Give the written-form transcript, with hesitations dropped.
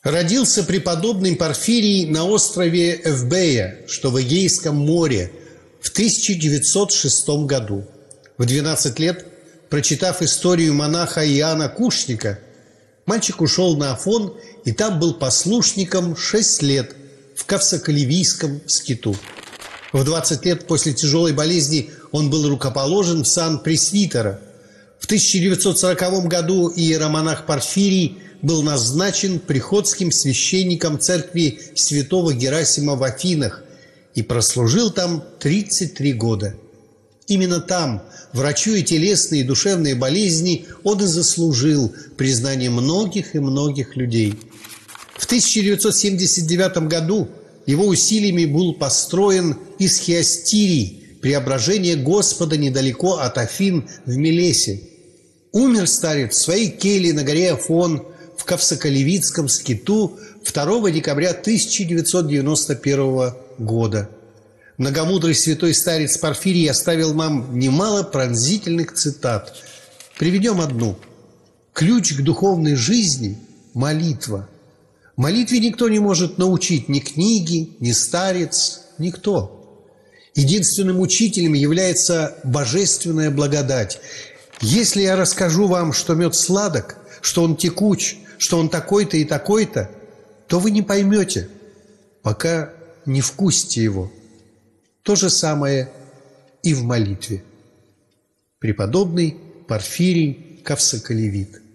Родился преподобный Порфирий на острове Эвбея, что в Эгейском море, в 1906 году. В 12 лет, прочитав историю монаха Иоанна Кушника, мальчик ушел на Афон и там был послушником 6 лет в Кавсоколивийском скиту. В 20 лет после тяжелой болезни он был рукоположен в сан пресвитера. В 1940 году иеромонах Порфирий был назначен приходским священником церкви святого Герасима в Афинах и прослужил там 33 года. Именно там, врачуя телесные и душевные болезни, он и заслужил признание многих и многих людей. В 1979 году его усилиями был построен исхиастирий, преображение Господа недалеко от Афин в Милесе. Умер старец в своей келье на горе Афон в Кавсоколивийском скиту 2 декабря 1991 года. Многомудрый святой старец Порфирий оставил нам немало пронзительных цитат. Приведем одну. «Ключ к духовной жизни – молитва. Молитве никто не может научить, ни книги, ни старец, никто. Единственным учителем является божественная благодать. Если я расскажу вам, что мед сладок, что он текуч, что он такой-то и такой-то, то вы не поймете, пока не вкусите его». То же самое и в молитве. Преподобный Порфирий Кавсоколевит.